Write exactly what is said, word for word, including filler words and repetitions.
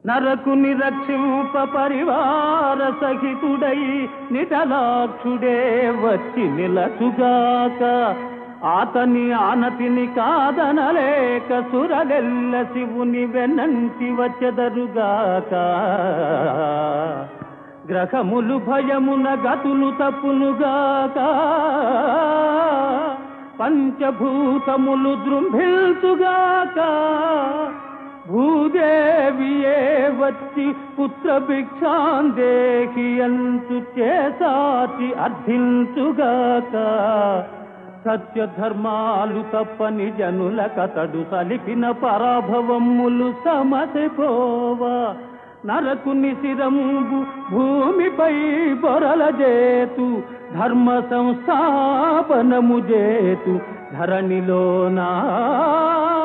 నరకుని రక్షింప పరివార సహితుడై నిటలాక్షుడే వచ్చి నిలచుగాక. ఆతని ఆనతిని కాదనలేక సురలెల్ల శివుని వెన్నంటి వచ్చెదరుగాక. గ్రహములు భయమున గతులు తప్పునుగాక. పంచభూతములు దృంభిల్తుగాక. భూదేవియే వచ్చి పుత్ర భిక్షాందేహి అంచు చేసాచి అర్థించుగాక. సత్యధర్మాలు తప్పని జనుల కతడు సలిపిన పరాభవములు సమసిపోవా. నరకుని శిరంబు భూమిపై బొరల జేతు ధర్మ సంస్థాపనము జేతు ధరణిలోనా.